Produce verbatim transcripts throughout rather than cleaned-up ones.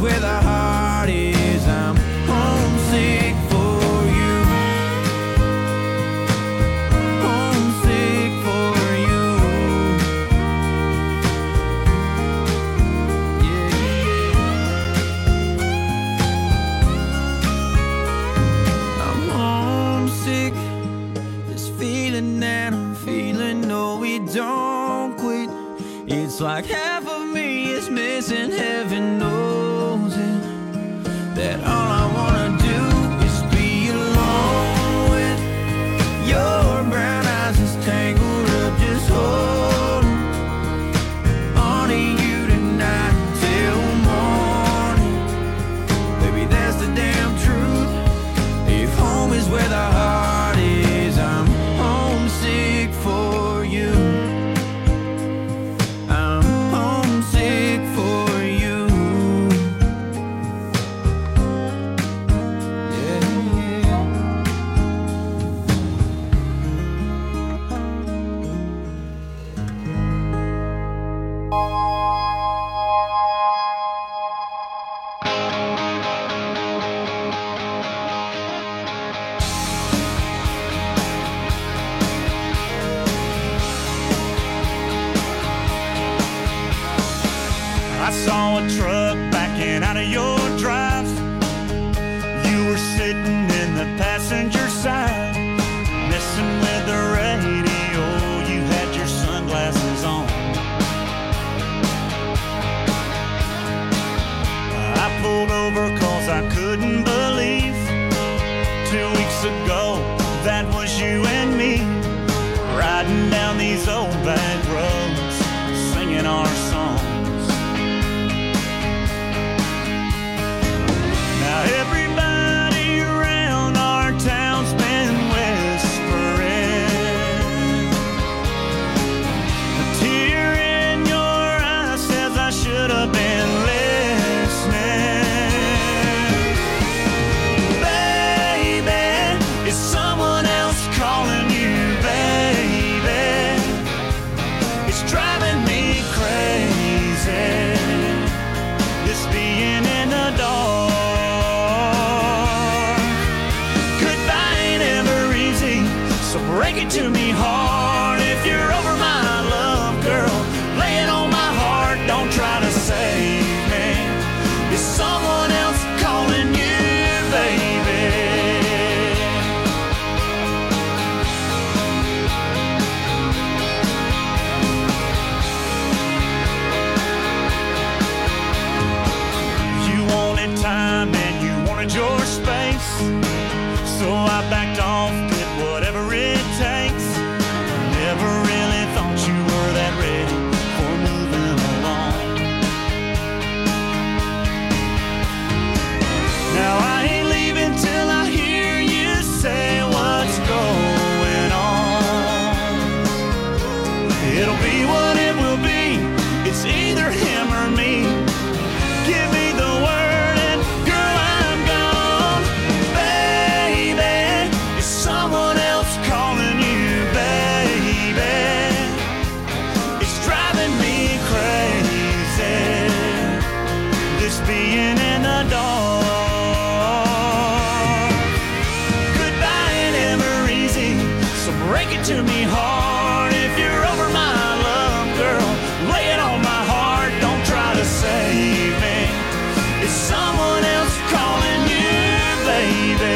where the heart is. I'm homesick for you. Homesick for you. Yeah, yeah. I'm homesick. This feeling that I'm feeling, no, it don't quit. It's like half of me is missing, heaven knows it. That all I wanna do is be alone with your brown eyes just tangled up, just holding on to you tonight till morning. Baby, that's the damn truth. If home is where the heart is, I'm homesick for you. I'm homesick for you. Yeah, yeah. I saw a truck backing out of your drive. You were sitting in the passenger side, messing with the radio. You had your sunglasses on. I pulled over cause I couldn't believe two weeks ago that was you and me, riding down these old back roads, singing our songs. Now everybody around our town's been whispering. A tear in your eye says I should have been listening. Baby, is someone else calling you, baby? It's driving me crazy, this being in the dark. So break it to me hard if you're over my love, girl. Lay it on my heart, don't try to save me. Is someone else calling you, baby? You wanted time and you wanted your space, so I backed off, did whatever it takes. Never really thought you were that ready for moving along. Now I ain't leaving till I hear you say what's going on. It'll be what it will be, it's either him or me. Give me the word and girl, I'm gone. Baby, is someone else calling you, baby? It's driving me crazy, this being in the dark. Goodbye ain't ever easy, so break it to me hard if you're over my love, girl. Lay it on my heart, don't try to save me. Is someone else calling you, baby?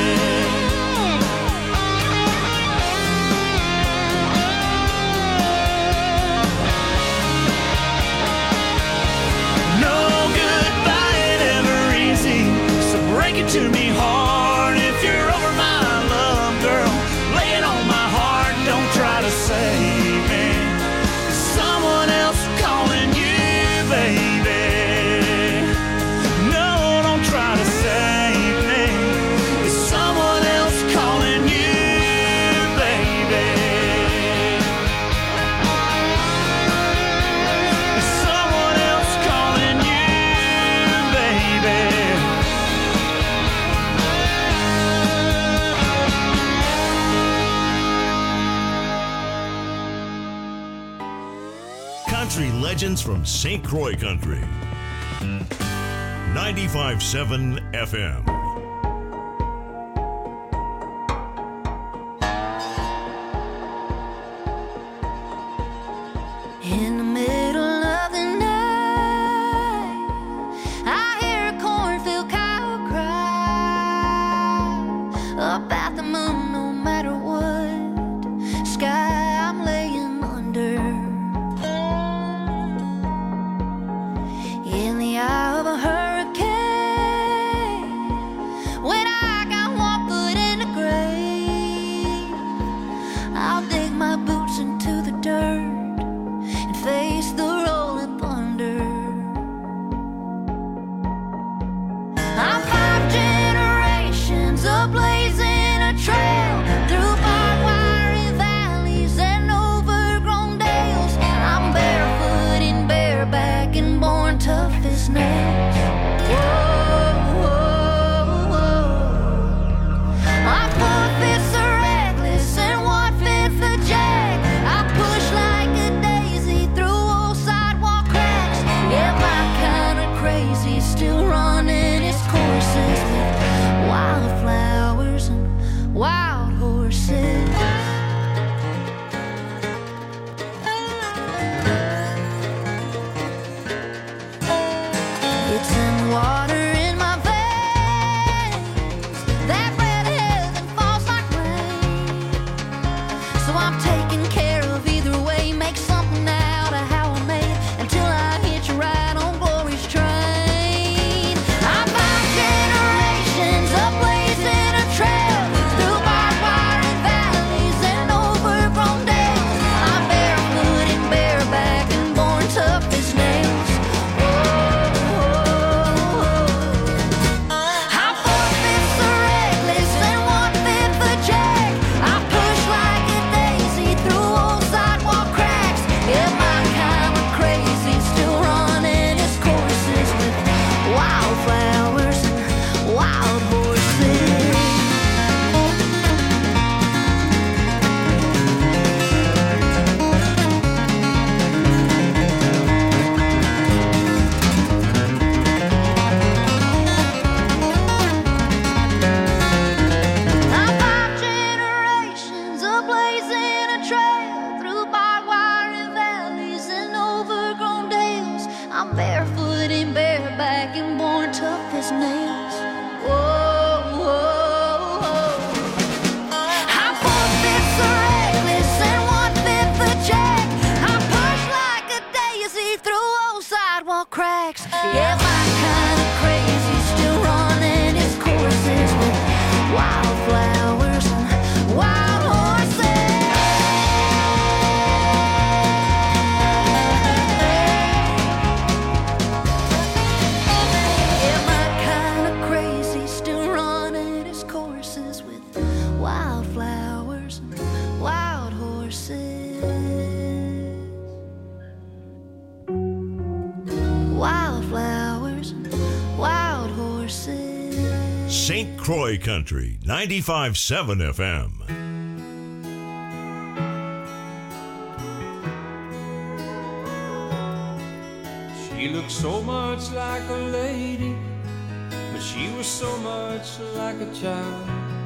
No, goodbye ain't ever easy, so break it to me hard if you're over my love, girl. Lay it on my heart, don't try to save me. Is someone else calling you, baby? No, don't try to save me. Is someone else calling you, baby? Is someone else calling you, baby? Country legends from Saint Croix Country. ninety-five point seven F M. In the middle of the night, I hear a cornfield cow cry about the moon, no matter what sky I'm laying under. In the eye of a hurricane, when I got one foot in the grave, I'll dig my boots into the dirt, face the rolling thunder. I'm five generations of blazing a trail through barbed wire valleys and overgrown dales. I'm barefoot and bareback and born tough as nails. Whoa, whoa, whoa. My four fists are reckless and one fifth a jack. I push like a still running its courses with wildflowers and wild horses. It's in water in my veins, that red heaven falls like rain. So I'm taking care of either way, make something out of how I made until I hit you right on glory's train. Cracks. Yeah, my kind of crazy still running its courses with wildflowers and wild horses. Yeah, my kind of crazy still running its courses with wildflowers and wild horses. Wildflowers, wild horses. Saint Croix Country, ninety-five point seven F M. She looked so much like a lady, but she was so much like a child.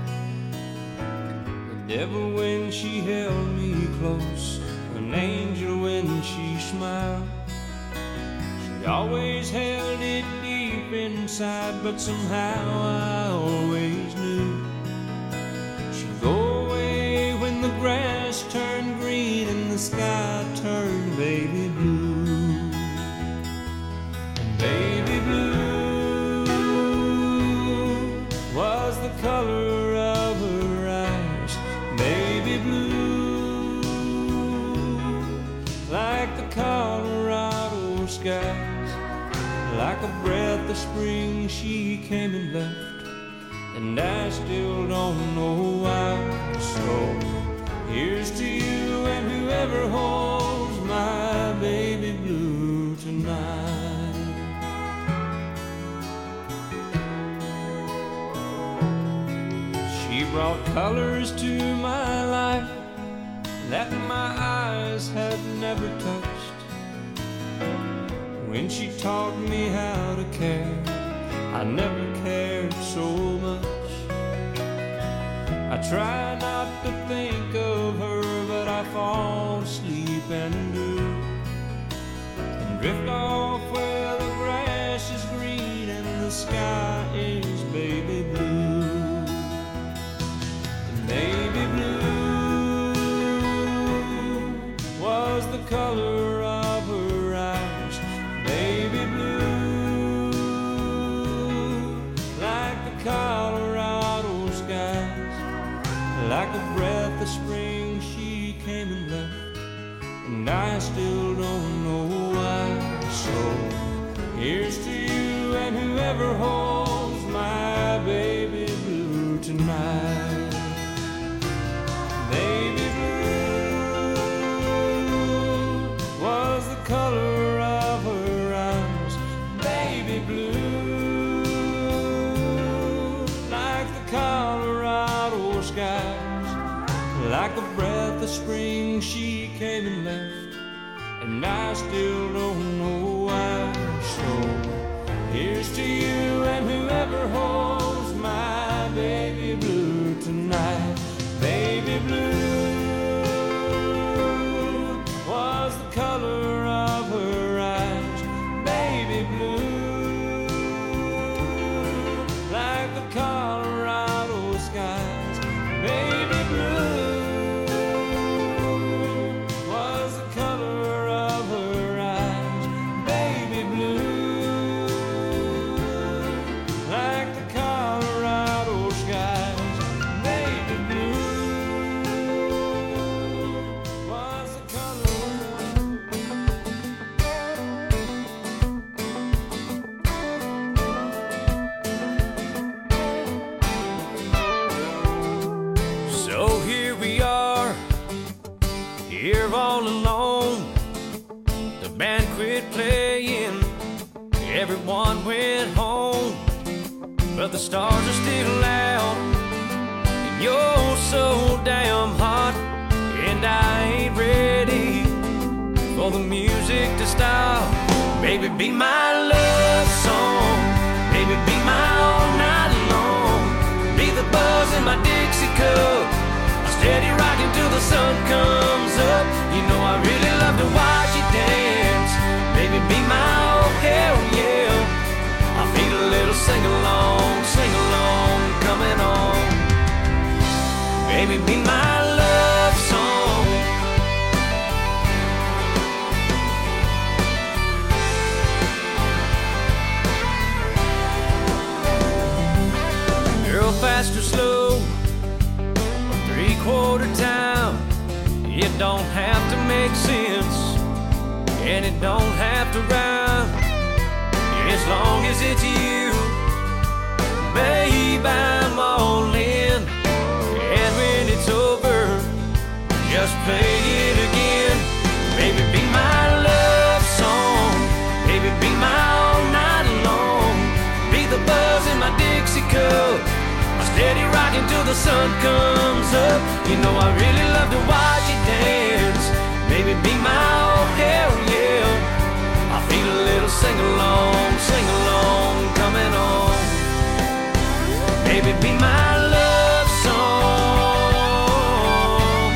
The devil when she held me close, an angel when she smiled. She always held it deep inside, but somehow I always knew she'd go away when the grass turned green and the sky turned baby blue. And baby blue was the color of her eyes, baby blue, like the Colorado sky. Like a breath of spring she came and left, and I still don't know why. So here's to you and whoever holds my baby blue tonight. She brought colors to my life that my eyes had never touched. When she taught me how to care I never cared so much. I try not to think of her, but I fall asleep and do, and drift off where the grass is green and the sky is baby blue. And baby blue was the color of her eyes. Baby blue, like the Colorado skies, like a breath of spring she came and left, and I still don't know why. So here's to you and whoever holds my baby blue tonight. Baby blue was the color of her eyes. Baby blue, like the Colorado skies, like a breath of spring she came and left, and I still don't know why. So here's to you and whoever holds my baby blue tonight. Baby blue was the color of her eyes. Baby blue, like the Colorado skies. Baby blue was the color of her eyes. Baby blue, like the Colorado skies. Baby blue was the color. So here we are, here all alone. The band quit playing, everyone went home, but the stars are still out, and you're so damn hot, and I ain't ready for the music to stop. Baby, be my love song, baby, be my all night long, be the buzz in my Dixie cup, steady rocking till the sun comes up. You know I really love to watch you dance. Baby, be my oh hell yeah. I feel a little sing-along, sing-along coming on. Baby, be my love song. Girl, fast or slow, three-quarter time, it don't have to make sense, and it don't have to rhyme, as long as it's you. Babe, I'm all in, and when it's over, just play it again. Baby, be my love song, baby, be my all night long, be the buzz in my Dixie cup, steady rocking till the sun comes up. You know I really love to watch you dance. Baby, be my oh hell yeah. I feel a little sing-along, sing-along coming on. Baby, be my love song.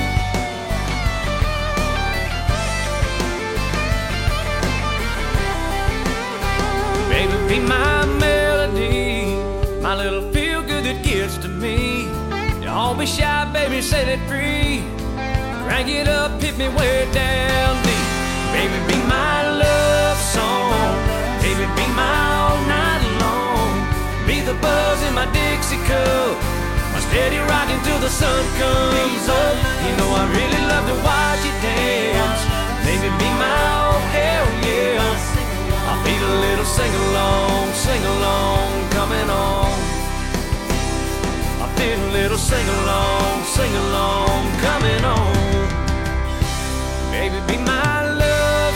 Baby, be my melody, my little feel-good that gets to me. Don't be shy, baby, set it free. Crank it up, hit me way down deep. Baby, be my love song. Baby, be my all night long. Be the buzz in my Dixie cup, my steady rocking till the sun comes up. You know I really love to watch you dance. Baby, be my oh hell yeah. I feel a little sing-along, sing-along coming on. I feel a little sing-along, sing-along coming on. Baby, be my love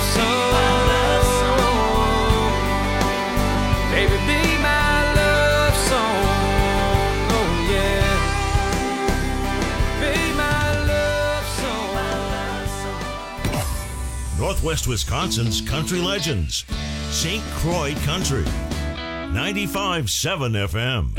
song. Baby, be my love song. Oh yeah. Be my love song. Northwest Wisconsin's country legends, Saint Croix Country. ninety-five point seven F M.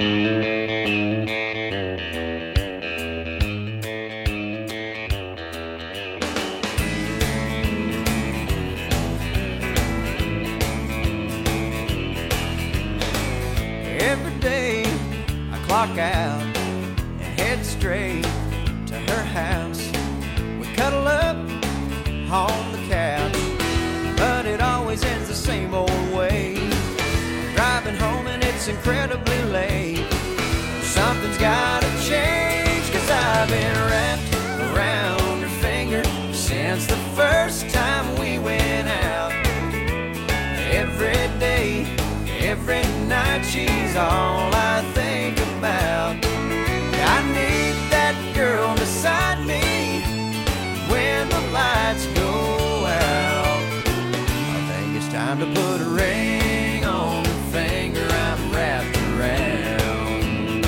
Every day I clock out and head straight to her house. We cuddle up on the couch, but it always ends the same old way. I'm driving home and it's incredibly late. Something's gotta change, 'cause I've been wrapped around her finger since the first time we went out. Every day, every night, she's all I think about. I need that girl beside me when the lights go out. I think it's time to put a ring on the finger I'm wrapped around.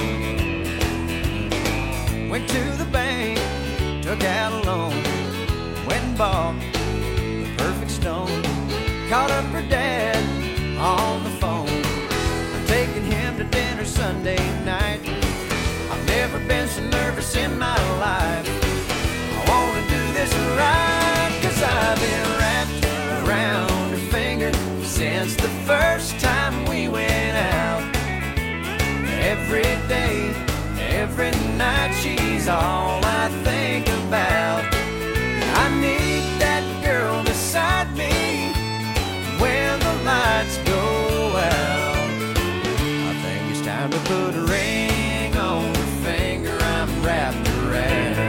Went to the bank, took out a loan, went and bought the perfect stone. Called up her dad on the phone. I'm taking him to dinner Sunday night. I've never been so nervous in my life. I wanna do this right, 'cause I've been wrapped around her finger since the first time we went out. Every day, every night, she's all I think about. I need that girl beside me when the lights go out. I think it's time to put a ring on the finger I'm wrapped around.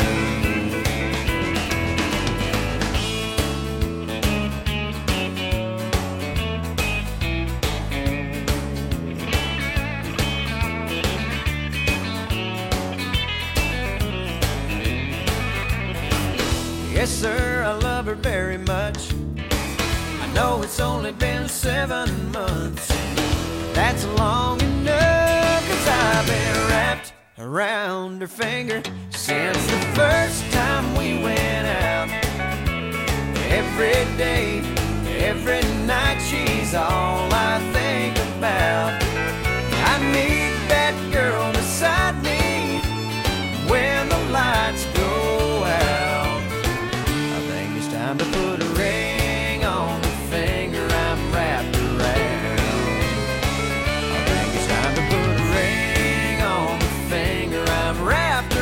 Yes, sir, I love her very much. I know it's only been seven months. That's long enough, 'cause I've been wrapped around her finger since the first time we went out. Every day, every night, she's all I think about. I need that girl beside me when the lights go out. I think it's time to put a ring on the finger I'm wrapped around. I think it's time to put a ring on the finger I'm wrapped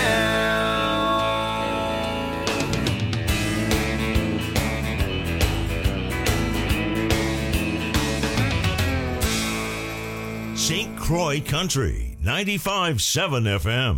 Saint Croix Country, ninety-five point seven F M.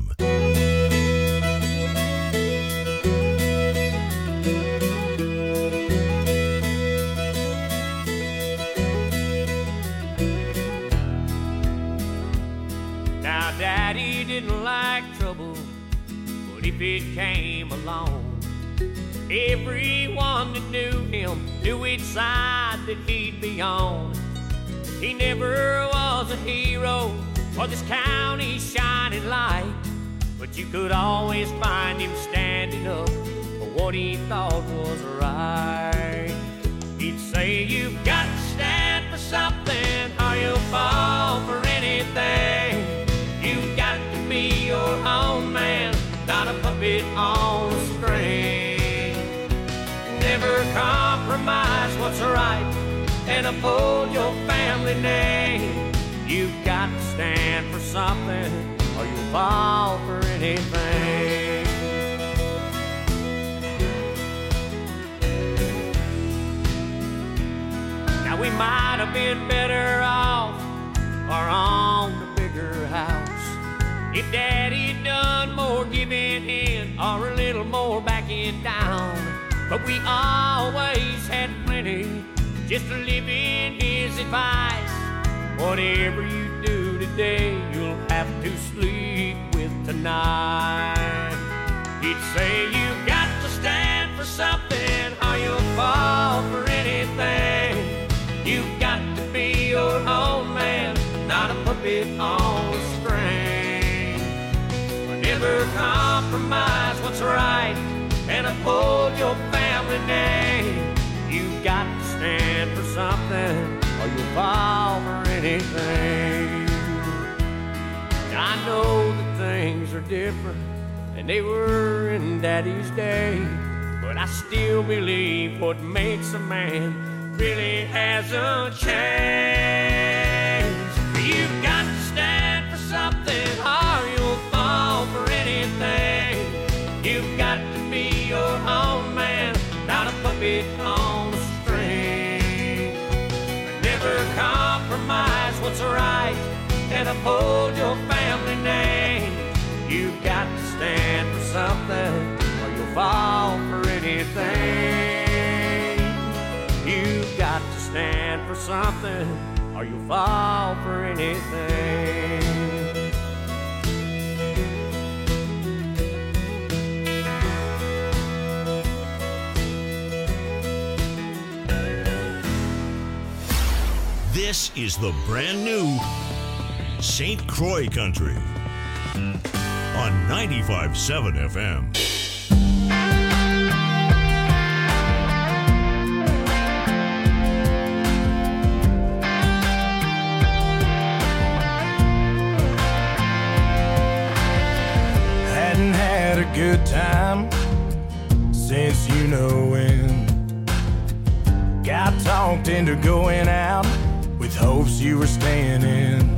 Now, Daddy didn't like trouble, but if it came along, everyone that knew him knew which side that he'd be on. He never was a hero or this county's shining light, but you could always find him standing up for what he thought was right. He'd say, you've got to stand for something or you'll fall for anything. You've got to be your own man, not a puppet on a string. Never compromise what's right and uphold your family name. You've got to stand for something or you'll fall for anything. Now we might have been better off or on the bigger house if Daddy'd done more giving in or a little more backing down. But we always had plenty just to live in his advice. Whatever you do today, you'll have to sleep with tonight. He'd say, you've got to stand for something or you'll fall for anything. You've got to be your own man, not a puppet on a string. Never compromise what's right and uphold your family name. You've got to stand for something or you'll fall for anything. anything. I know that things are different than they were in Daddy's day, but I still believe what makes a man really hasn't changed. You've got to stand for something or you'll fall for anything. You've got to be your own man, not a puppet on a string. Never compromise what's right and uphold your family name. You've got to stand for something or you'll fall for anything. You've got to stand for something or you'll fall for anything. This is the brand new Saint Croix Country on ninety-five point seven F M. Hadn't had a good time since you know when. Got talked into going out with hopes you were staying in.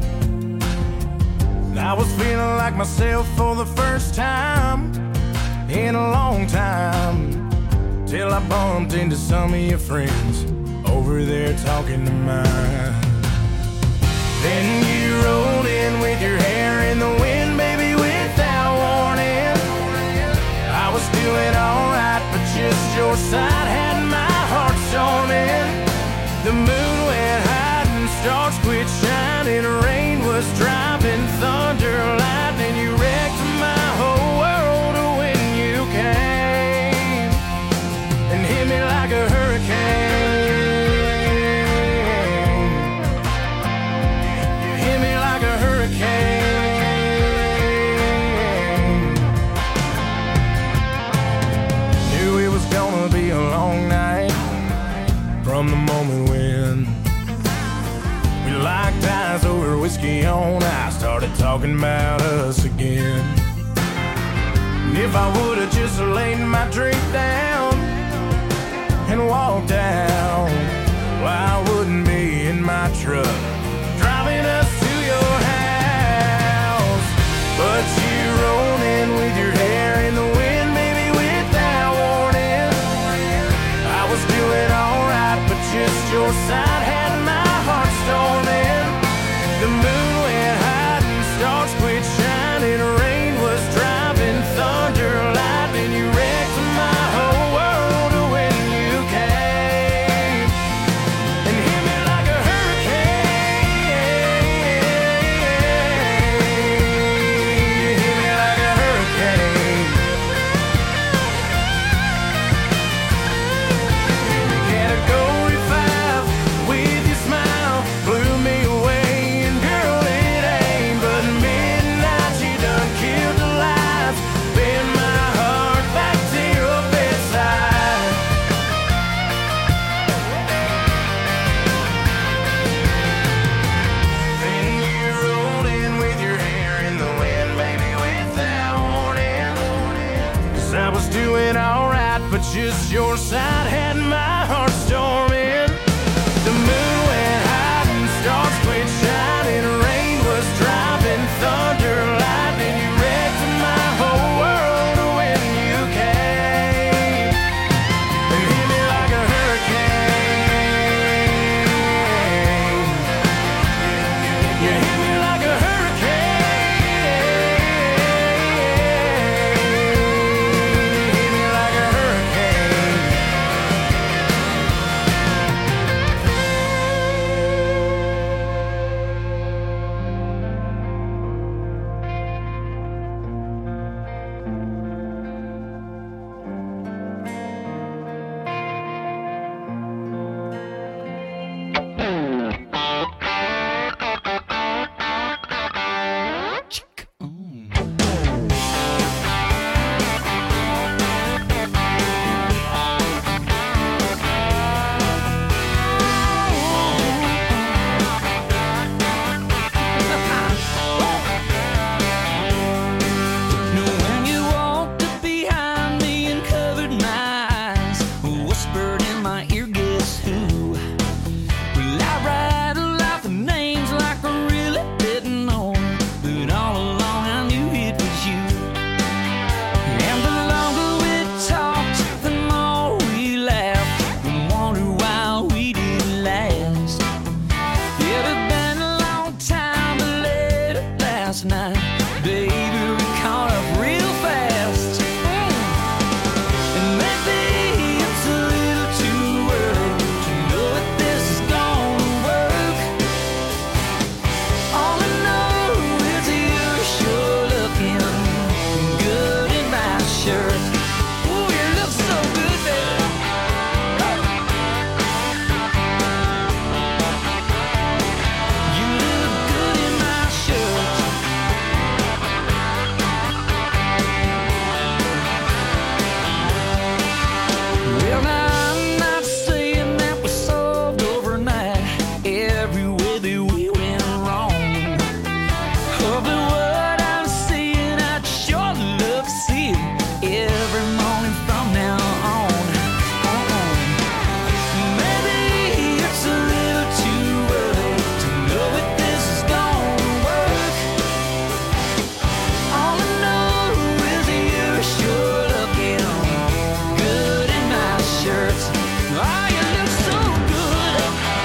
I was feeling like myself for the first time in a long time, till I bumped into some of your friends over there talking to mine. Then you rolled in with your hair in the wind, baby, without warning. I was doing alright, but just your side had my heart storming. The moon went high and stars quit shining. Rain was driving, thunder, lightning. You wrecked my whole world when you came and hit me like a hurricane. You hit me like a hurricane. Knew it was gonna be a long night from the moment when we locked eyes over whiskey on ice, started talking about us again. And if I would've just laid my drink down and walked out, well, I wouldn't be in my truck driving us to your house. But you rolled in with your hair in the wind, baby, without warning. I was doing alright, but just your side had my heart storming. The moon went high and stars quit shining. Rain was driving, thunder, lightning. You wrecked my whole world when you came and hit me like a hurricane. You hit me like a hurricane. Category five with your smile blew me away, and girl, it ain't but midnight. You done killed the lights, bend my heart back to your bedside. Then you rolled in with your hair in the wind, baby, without warning. 'Cause I was doing alright, but just your side had my heart storming. The moon went high and stars quit shining. Rain was driving, thunder, lightning. You wrecked my whole world when you came and hit me like a hurricane. You hit me like a hurricane. You hit me like a hurricane. shirts. Oh, you look so good.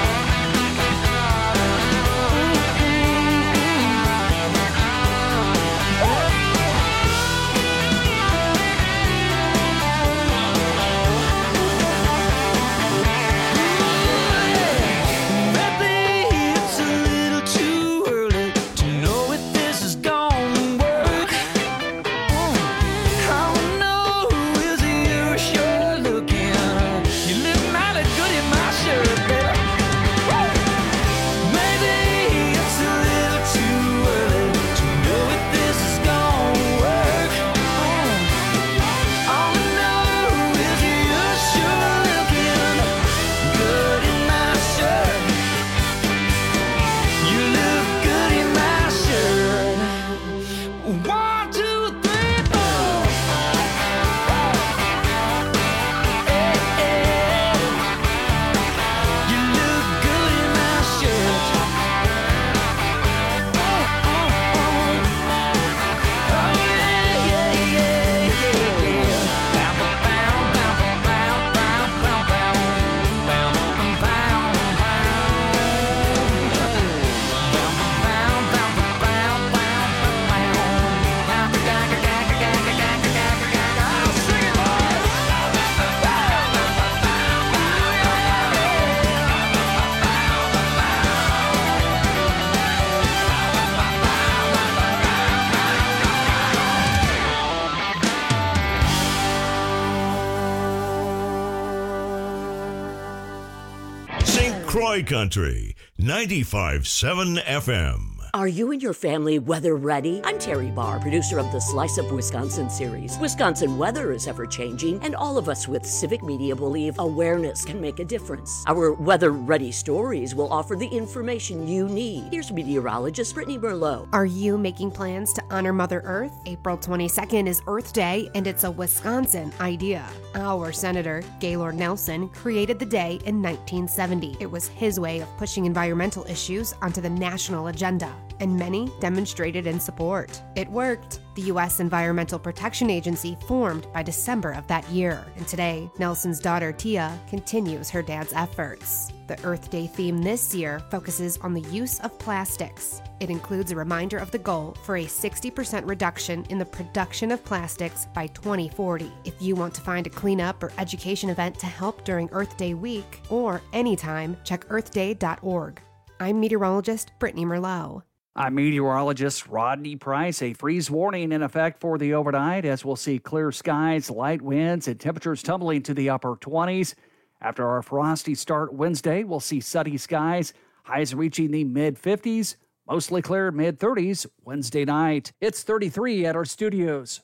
Croy Country, ninety-five point seven F M. Are you and your family weather ready? I'm Terry Barr, producer of the Slice Up Wisconsin series. Wisconsin weather is ever changing, and all of us with civic media believe awareness can make a difference. Our weather ready stories will offer the information you need. Here's meteorologist Brittany Merlot. Are you making plans to honor Mother Earth? April twenty-second is Earth Day, and it's a Wisconsin idea. Our Senator, Gaylord Nelson, created the day in nineteen seventy. It was his way of pushing environmental issues onto the national agenda, and many demonstrated in support. It worked. The U S Environmental Protection Agency formed by December of that year, and today, Nelson's daughter Tia continues her dad's efforts. The Earth Day theme this year focuses on the use of plastics. It includes a reminder of the goal for a sixty percent reduction in the production of plastics by twenty forty. If you want to find a cleanup or education event to help during Earth Day week, or anytime, check earth day dot org. I'm meteorologist Brittany Merlot. I'm meteorologist Rodney Price. A freeze warning in effect for the overnight as we'll see clear skies, light winds, and temperatures tumbling to the upper twenties. After our frosty start Wednesday, we'll see sunny skies, highs reaching the mid-fifties, mostly clear mid-thirties Wednesday night. It's thirty-three at our studios.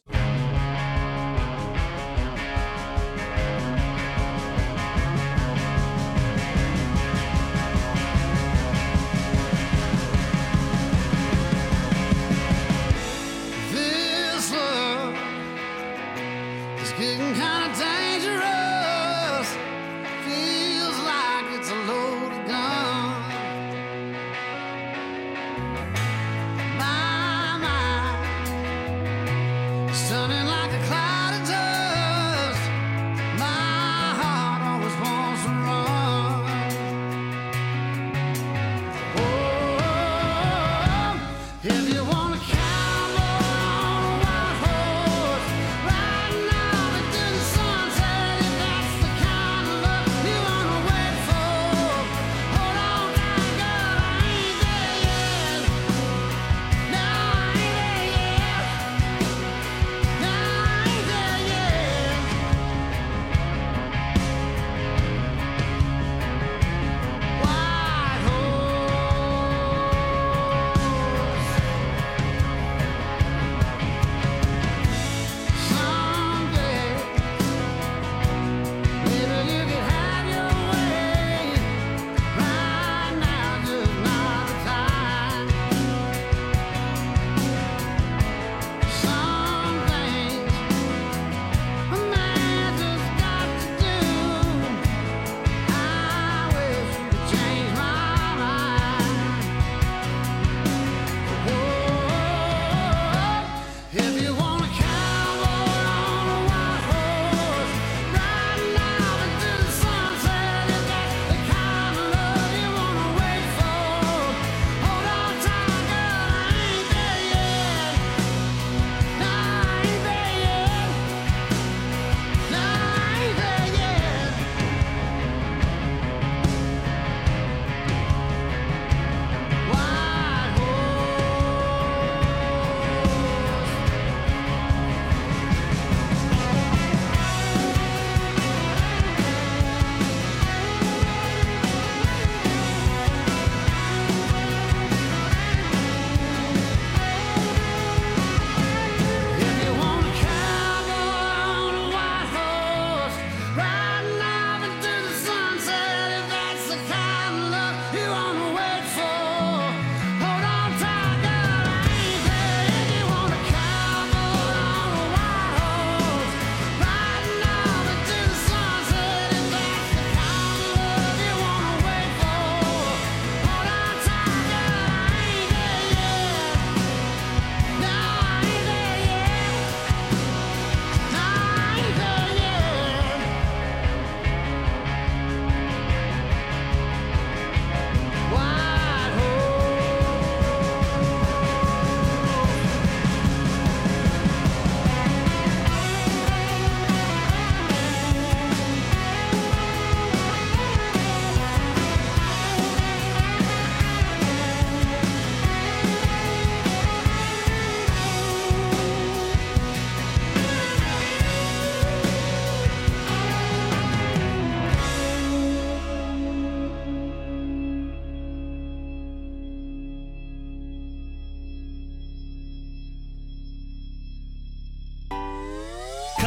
Getting kind of dangerous. Feels like it's a loaded gun. My mind,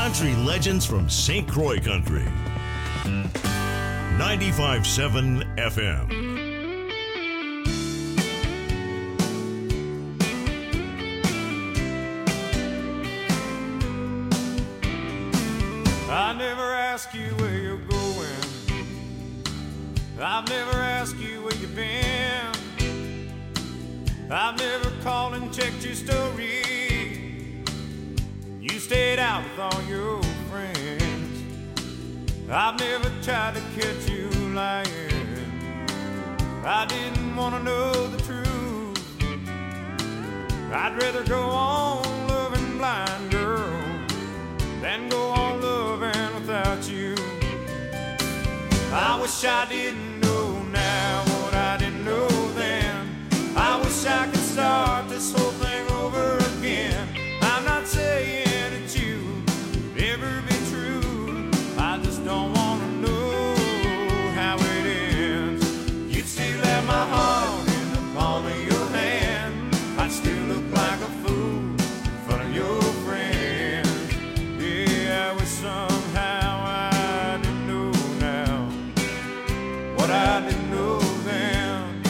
country legends from Saint Croix Country. ninety-five point seven F M. I never ask you where you're going. I've never asked you where you've been. I've never called and checked your story. You stayed out with all your friends. I've never tried to catch you lying. I didn't want to know the truth. I'd rather go on loving blind, girl, than go on loving without you. I wish I didn't know now what I didn't know then. I wish I could start this whole thing over again. I'm not saying that you could ever be true. I just don't want to know how it ends. You'd still have my heart in the palm of your hand. I'd still look like a fool in front of your friends. Yeah, I wish somehow I didn't know now what I didn't know then.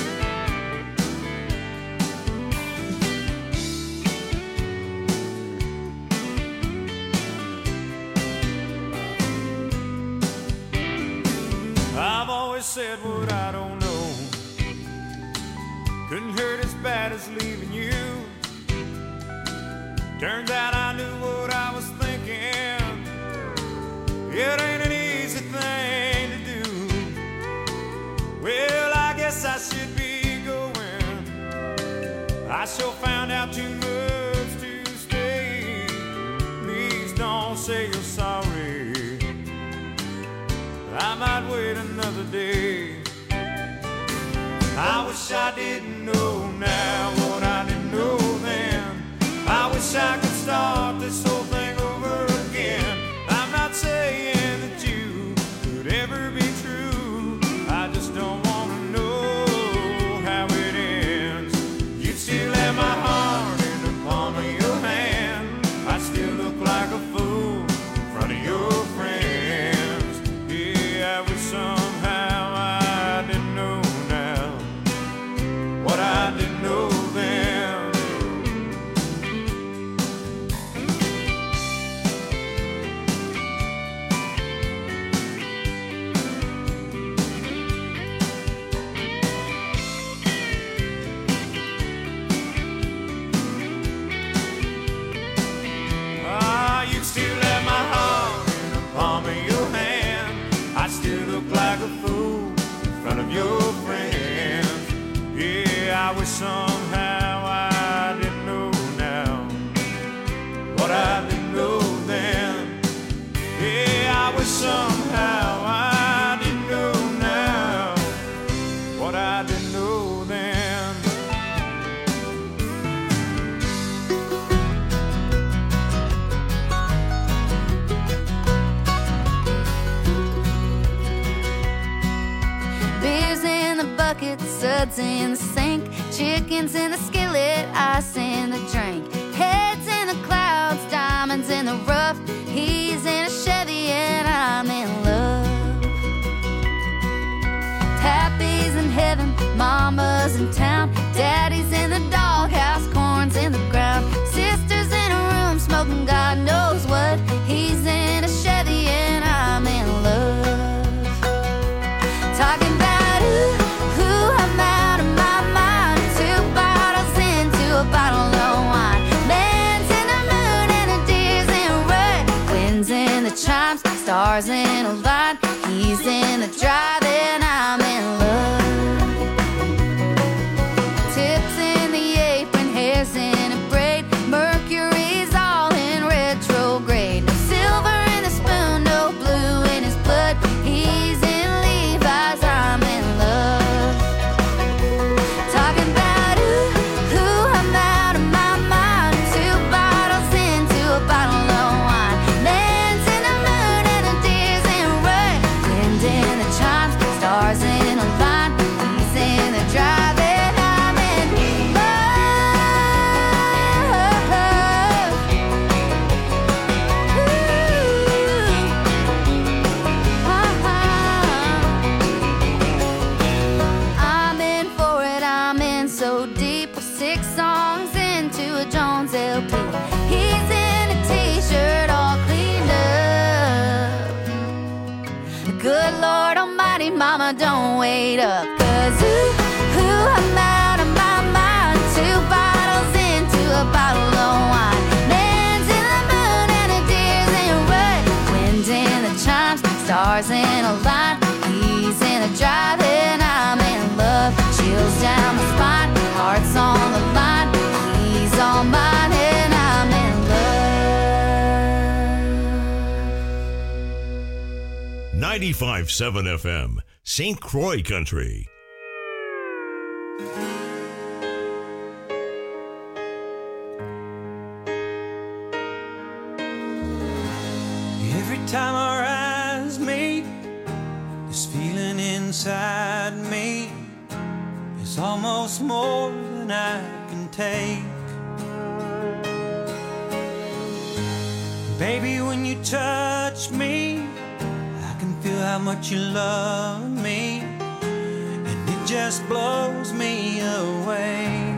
I've always said what I don't know couldn't hurt as bad as leaving you. Turns out I knew what I was thinking. It ain't an easy thing to do. Well, I guess I should be going. I sure found out too much to stay. Please don't say you're sorry. I might wait another day. I wish I didn't know now what I didn't know then. I wish I could start this whole thing over again. I'm not saying that you could ever be true. I just don't want to know how it ends. You'd still have my heart in the palm of your hand. I'd still look like a fool in front of your friends. Yeah, I wish somehow I didn't know now what I didn't know then. Ah, you still have my heart in the palm of your hand. I still look like a fool in front of your friends. Yeah, I wish somehow I didn't know now what I didn't know then. Yeah, I wish somehow I didn't know now what I didn't know then. Beers in the bucket, suds in the sink, chickens in the skillet, ice in the drink, heads in the clouds, diamonds in the rough. He's in a Chevy and I'm in love. Pappy's in heaven, mama's in town, daddy's in the doghouse, corn's in the ground, sister's in a room smoking God knows what. He's in a Chevy and I'm in love. Talking about ooh, ooh, I'm out of my mind. Two bottles into a bottle of wine. Man's in the moon and the deer's in red. Winds in the chimes, stars in a line. He's in the drive and I'm in love. Tips in the apron, hair's in a braid. Mercury's all in retrograde. No silver in the spoon, no blue in his blood. He's in Levi's, I'm in love. Talking about ooh, ooh, I'm out of my mind. Two bottles into a bottle of wine. Man's in the moon and the deer's in red. Wind in Good Lord Almighty, Mama, don't wait up. Cause ooh, ooh, I'm out of my mind. Two bottles into a bottle of wine. Lands in the moon and the deer's in a rut. Wind in the chimes, stars in a line. He's in a drive and I'm in love. Chills down the spine, heart's on the line. He's all mine and I'm in love. ninety-five point seven F M, Saint Croix Country. Every time our eyes meet, this feeling inside me is almost more than I can take. Baby, when you touch me, I can feel how much you love me, and it just blows me away.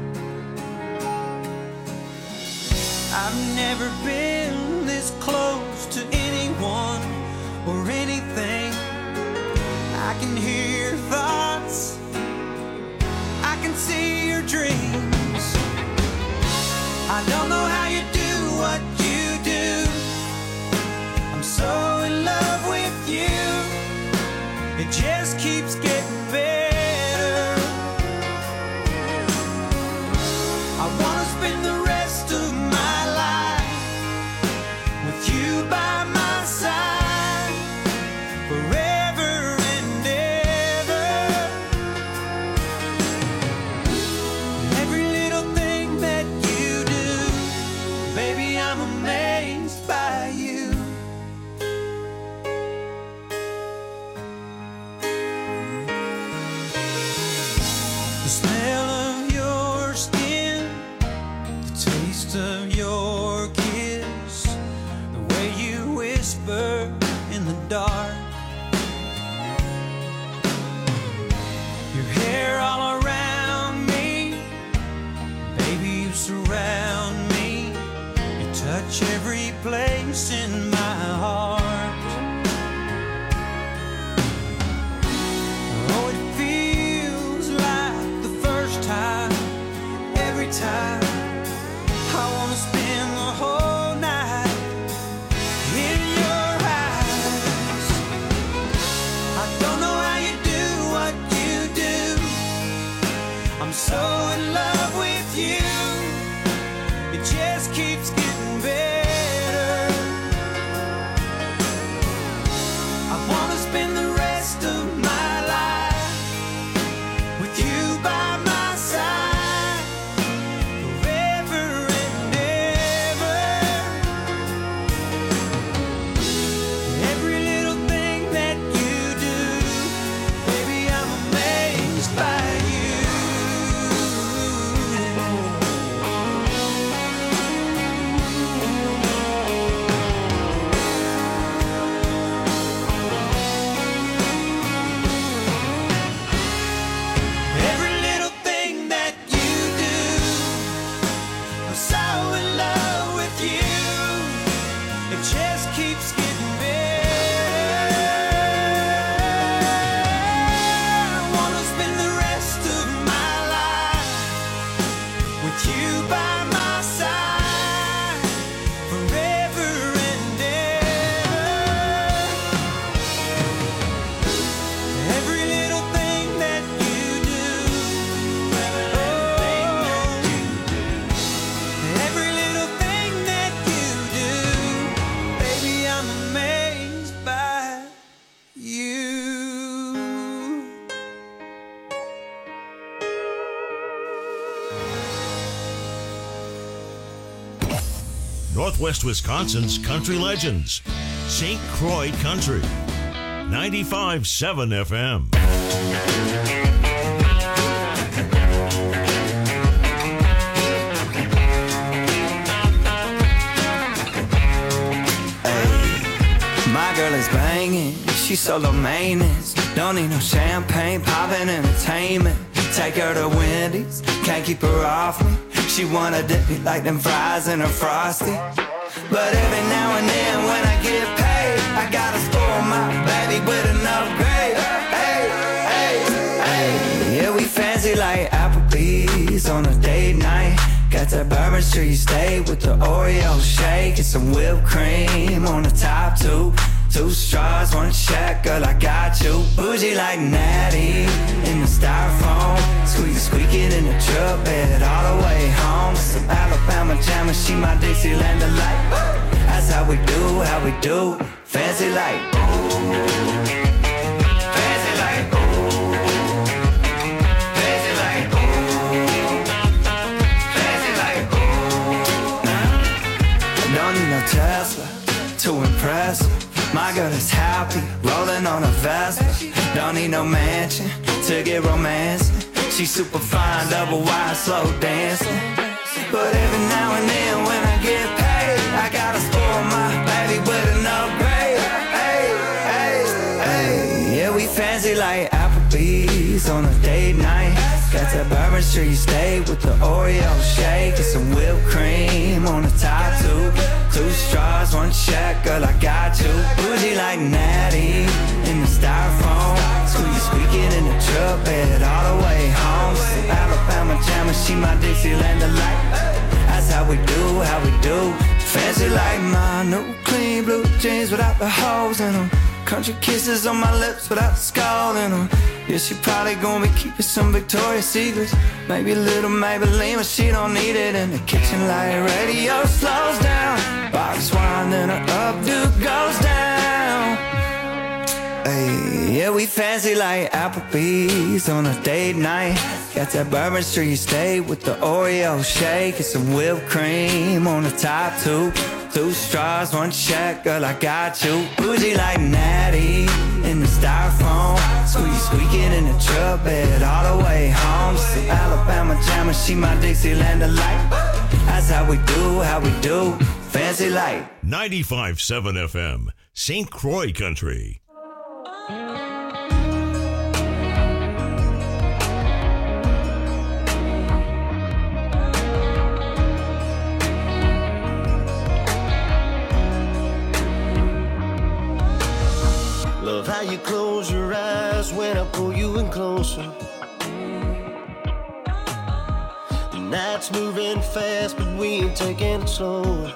I've never been this close to anyone or anything. I can hear your thoughts, I can see your dreams. I don't know how you do what you do. I'm so in love with you. It just keeps getting better. I wanna spend the rest of my life with you by my side forever and ever. Every little thing that you do, baby, I'm amazed by you. The smell of your skin, the taste of your kiss, the way you whisper in the dark, your hair all around me, baby, you surround me, you touch every place in my heart. Oh, it feels like the first time, every time. I wanna spend the whole night in your eyes. I don't know how you do what you do. I'm so in love with you. It just keeps getting better. I wanna spend the rest of my life with you by my side forever and ever. Every little thing that you do, baby, I'm amazed by you. Every little thing that you do, I'm so in love with you. It just keeps getting better. I wanna spend the rest of my life with you by my side forever and ever. Every little thing that you do, every little thing that you do, baby, I'm amazed by you. Northwest Wisconsin's country legends, Saint Croix Country, ninety-five point seven F M. My girl is banging, she's solo maintenance. Don't need no champagne, poppin' entertainment. Take her to Wendy's, can't keep her off me. She wanna dip me like them fries in her Frosty. But every now and then when I get paid, I gotta spoil my baby with an upgrade. Hey, hey, hey. Yeah, we fancy like Applebee's on a date night. Got that Bourbon Street steak with the Oreo shake and some whipped cream on the top two. Two straws, one check, girl, I got you. Bougie like Natty in the styrofoam. Squeak, squeaking in the truck bed all the way home. Some Alabama jam and she my Dixieland delight. That's how we do, how we do. Fancy like fancy like fancy like fancy like nah. Don't need no Tesla to impress her. My girl is happy, rolling on a Vespa. Don't need no mansion to get romance. She's super fine, double wide, slow dancing. But every now and then when I get paid, I gotta spoil my baby with an upgrade. Hey, hey, hey. Yeah, we fancy like Applebee's on a date night. Got that Bourbon Street steak with the Oreo shake and some whipped cream on the top two. Two straws, one check, girl, I got you. Bougie like Natty in the styrofoam. Squeak, squeaking in the truck bed all the way home. Some Alabama jam and she my Dixieland delight. That's how we do, how we do. Fancy like my new clean blue jeans without the holes in them. Country kisses on my lips without the skull in them. Yeah, she probably gonna be keeping some Victoria's Secrets. Maybe a little Maybelline, but she don't need it. In the kitchen light radio slows down. Box wine, then her updo goes down. Hey, yeah, we fancy like Applebee's on a date night. Got that Bourbon Street steak with the Oreo shake and some whipped cream on the top two. Two straws, one check, girl, I got you. Bougie like Natty in the styrofoam. Squeak, squeaking in the truck bed all the way home. Some Alabama jam and she my Dixieland delight. That's how we do, how we do. Fancy like ninety-five point seven F M, Saint Croix Country. Love how you close your eyes when I pull you in closer. The night's moving fast, but we ain't taking it slower.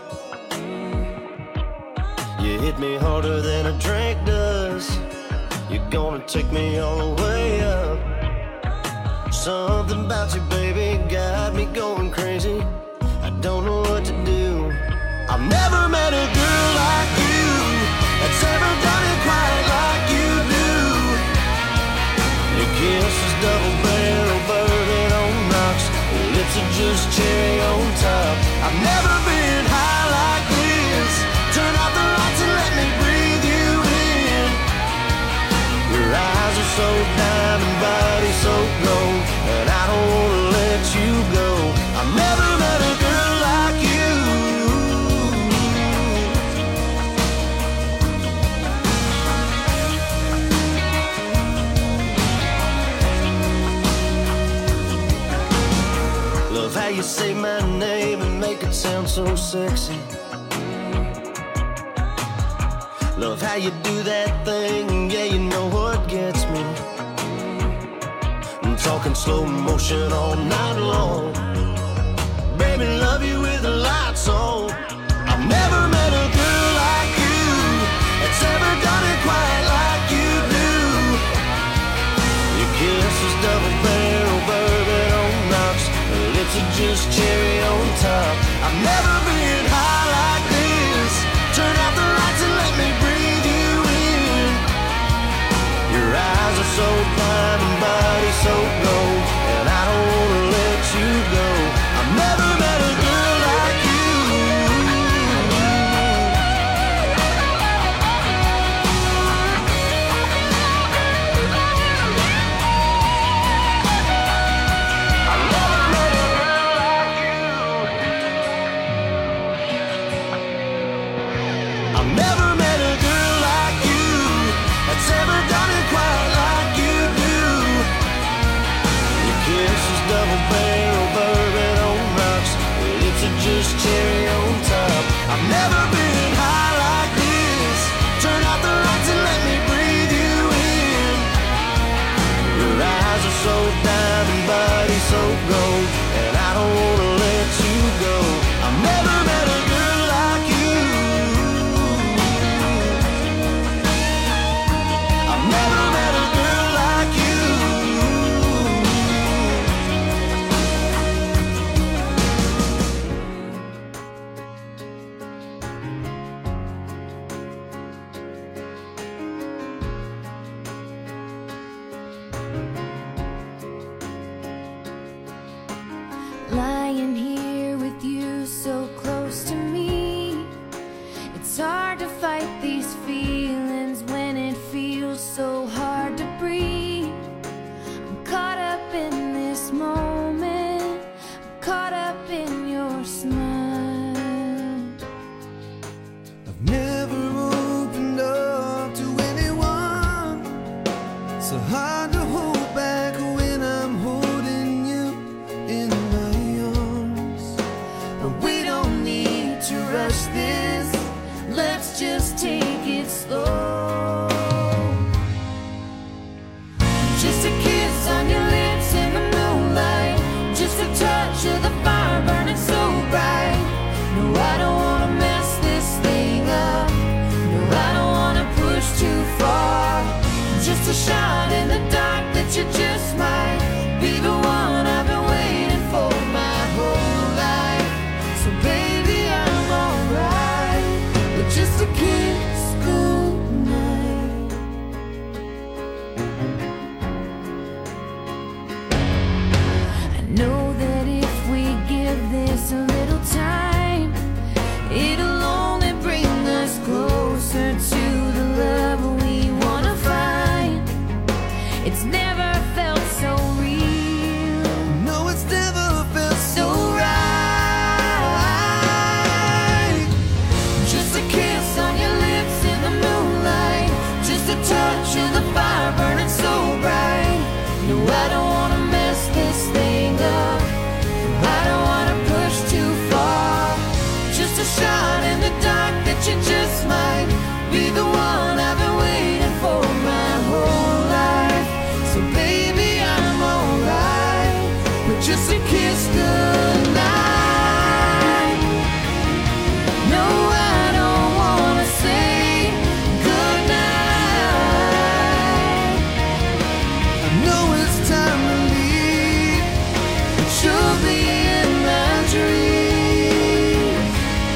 You hit me harder than a drink does. You're gonna take me all the way up. Something about you, baby, got me going crazy. I don't know what to do. I've never met a girl like you that's ever done it quite like you do. Your kiss is double barrel bourbon on rocks. Your lips are just cherry on top. I've never been high like this. Turn out the lights and let me breathe you in. Your eyes are so diamond, body so gold, and I don't wanna let you go. I've never met a girl like you. Love how you say my name and make it sound so sexy. Love how you do that thing, yeah, you know what gets me. I'm talking slow motion all night long. Baby, love you with the lights on. I've never met a girl like you that's ever done it quite like you do. Your kiss is double barrel bourbon on rocks. Her lips are just cherry on top. I've never been high like this. Turn out the lights and let me breathe you in. Your eyes are so fine and body so gold, and I don't wanna let you go. I've never met a girl like you. I've never met a girl like you that's ever done it quite like you do. Your kiss is double barrel bourbon on rocks. Your lips are just cherry on top. I've never been high like this. Turn out so hard to hold back when I'm holding you in my arms. But we don't need to rush this. Let's just take it slow. Just a kiss on your lips in the moonlight, just a touch of the fire burning so bright. No, I don't wanna mess this thing up. No, I don't wanna push too far. Just a shot in the dark that you just might be the one I've been waiting for my whole life. So baby, I'm alright with just a kiss goodnight. I know that if we give this a little time, it'll only bring us closer to the love we wanna find. It's never felt so real. No, it's never felt so right. Just a kiss on your lips in the moonlight, just a touch of the fire burning so bright. No, I don't wanna mess this thing up. I don't wanna push too far. Just a shot in the dark that you just might be the one I've been waiting for my whole life. So baby, I'm alright with just a kiss goodnight. No, I don't wanna say goodnight. I know it's time to leave, but you'll be in my dreams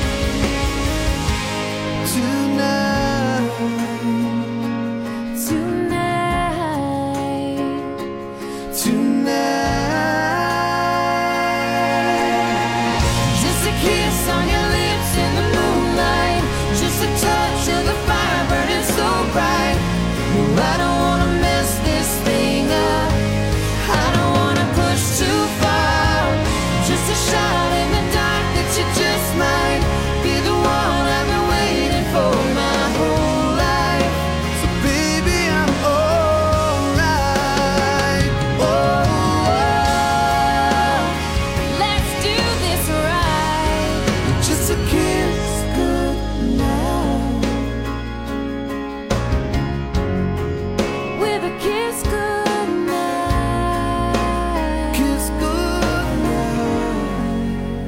tonight. Tonight. Tonight. Just a kiss on your lips in the moonlight, just a touch of the fire burning so bright. No, I don't wanna mess this thing up. I don't wanna push too far. Just a shot in the dark that you just might be the one I've been waiting for my whole life. So baby, I'm alright. Oh, let's do this right. Just a kiss goodnight. With a kiss goodnight. Kiss goodnight.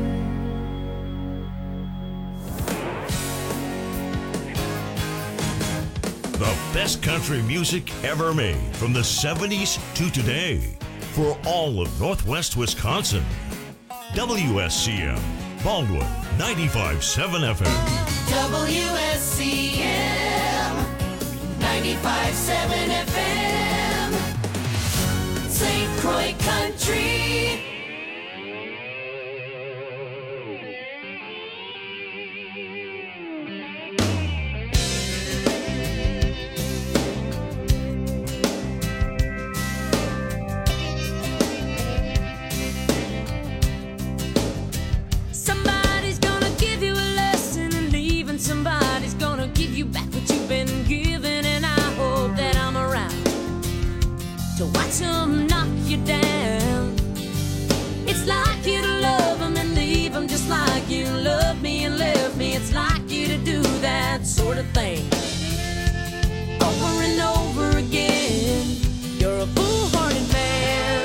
The best country music ever made from the seventies to today for all of Northwest Wisconsin. W S C M, Baldwin, ninety-five point seven F M. W S C M ninety-five point seven F M, Saint Croix Country. Somebody's gonna give you a lesson and leave, and somebody's gonna give you back what you've been given. And I hope that I'm around to watch them knock you down. It's like you to love them and leave them, just like you loved me and left me. It's like you to do that sort of thing over and over again. You're a foolhardy man.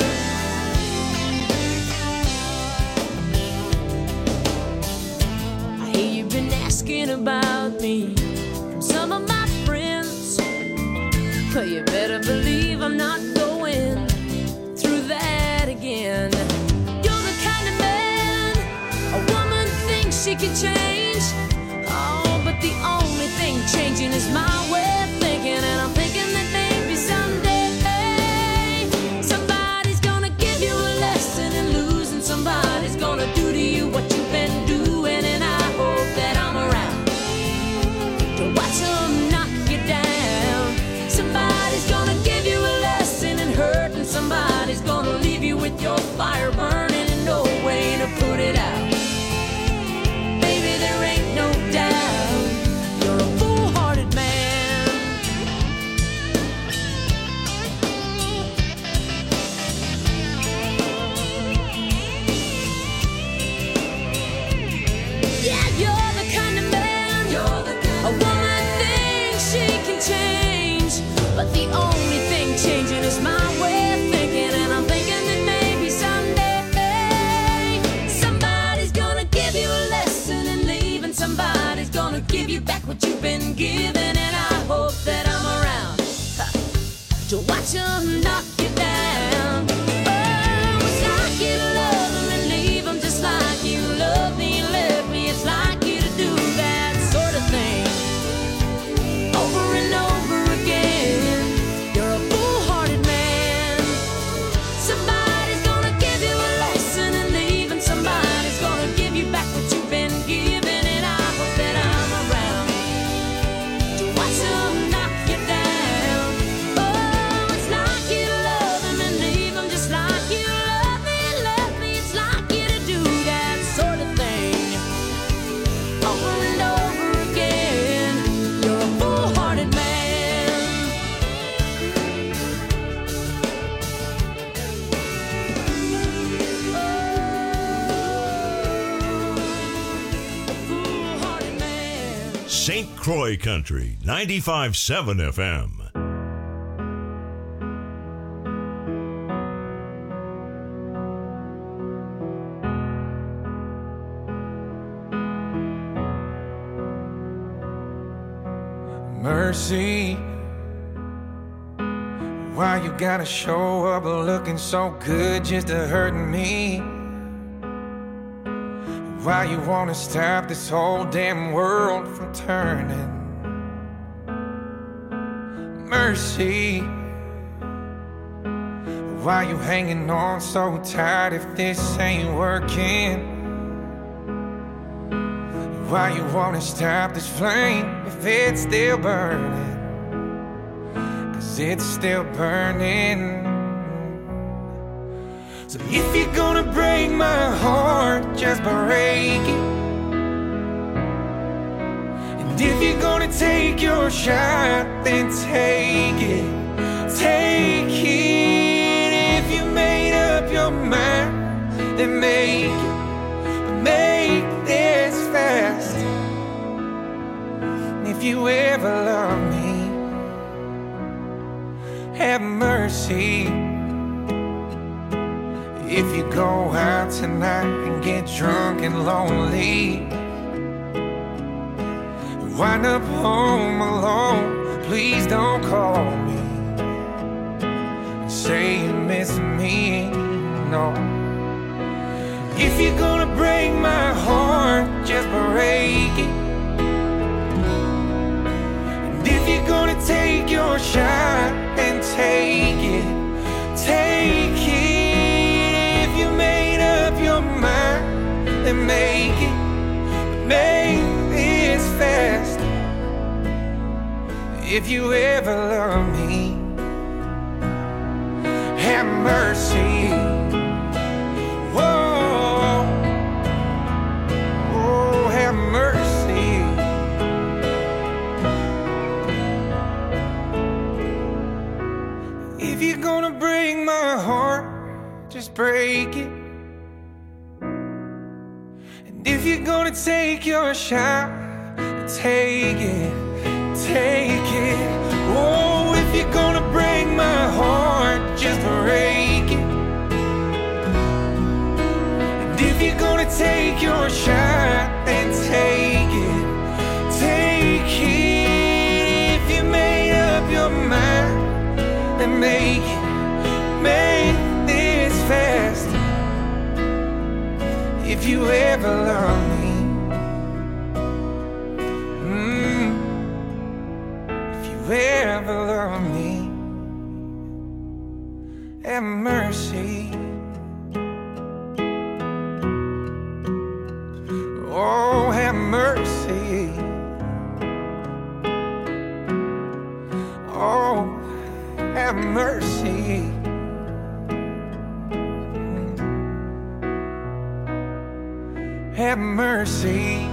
I hear you've been asking about me from some of my friends, but you better believe I'm not going through that again. You're the kind of man a woman thinks she can change. Oh, but the only thing changing is my way of thinking, and I'm thinking that maybe someday somebody's gonna give you a lesson in losing. Somebody's gonna do to you what you've been doing, and I hope that I'm around to watch them knock you down. Somebody's gonna give you a lesson in hurt, and somebody's gonna leave you with your fire burning and no way to put it out. Baby, there ain't no doubt you're a foolhardy man. what you've been given, and I hope that I'm around ha, to watch them knock you down. Oh, it's like you love them and leave them just like you love me and left me. It's like you to do that sort of thing over and over again. You're a foolhardy man. Somebody's gonna give you a lesson and leave, and somebody's gonna give you back what you've been given, and I hope that I'm around to watch them knock you down. Oh, it's like you love them and leave them just like you love me and left me. It's like you to do that sort of thing over and over again. You're a foolhardy man. Foolhardy man. Saint Croix Country, ninety-five point seven F M. Mercy, why you gotta show up looking so good just to hurt me? Why you wanna stop this whole damn world from turning? Mercy, why you hanging on so tight if this ain't working? Why you wanna stop this flame if it's still burning? 'Cause it's still burning. So if you're gonna break my heart, just break it. And if you're gonna take your shot, then take it. Take it. If you made up your mind, then make it. But make this fast. If you ever love me, have mercy. If you go out tonight and get drunk and lonely, wind up home alone, please don't call me and say you miss me, no. If you're gonna break my heart, just break it. And if you're gonna take your shot, then take it. Take it. If you made up your mind, then make it. Make this fast. If you ever love me, have mercy. Whoa, oh, have mercy. If you're gonna break my heart, just break it. And if you're gonna take your shot, take it, take it. Oh, if you're gonna break my heart, just break it. And if you're gonna take your shot, then take it, take it. If you made up your mind, then make it, make this fast. If you ever love me, mm, if you ever love me, have mercy. Oh, have mercy. Oh, have mercy. Have mercy.